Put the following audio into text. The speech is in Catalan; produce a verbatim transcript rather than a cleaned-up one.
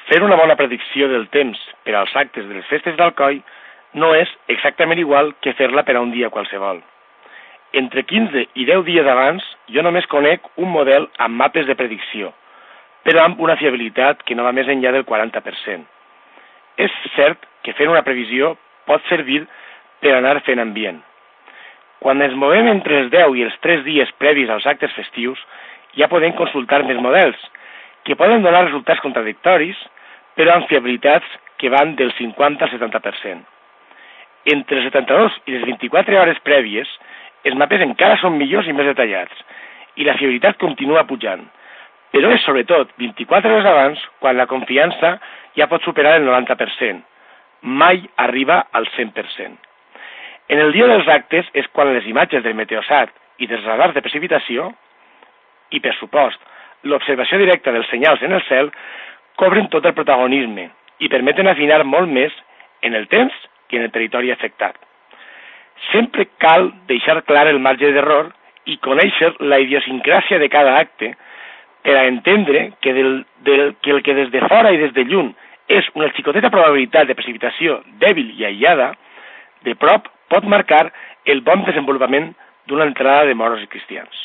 Fer una bona predicció del temps per als actes de les festes d'Alcoi no és exactament igual que fer-la per a un dia qualsevol. Entre quinze i deu dies abans jo només conec un model amb mapes de predicció, però amb una fiabilitat que no va més enllà del quaranta per cent. És cert que fer una previsió pot servir per anar fent ambient. Quan ens movem entre els deu i els tres dies previs als actes festius, ja podem consultar més models, que poden donar resultats contradictoris, però amb fiabilitats que van del cinquanta al setanta per cent. Entre les setanta-dues i les vint-i-quatre hores prèvies, els mapes encara són millors i més detallats, i la fiabilitat continua pujant, però és sobretot vint-i-quatre hores abans quan la confiança ja pot superar el noranta per cent. Mai arriba al cent per cent. En el dia dels actes és quan les imatges del meteosat i dels radars de precipitació, i per supost, l'observació directa dels senyals en el cel, cobren tot el protagonisme i permeten afinar molt més en el temps que en el territori afectat. Sempre cal deixar clar el marge d'error i conèixer la idiosincràsia de cada acte per a entendre que, del, del, que el que des de fora i des de lluny és una xicoteta probabilitat de precipitació dèbil i aïllada, de prop pot marcar el bon desenvolupament d'una entrada de moros i cristians.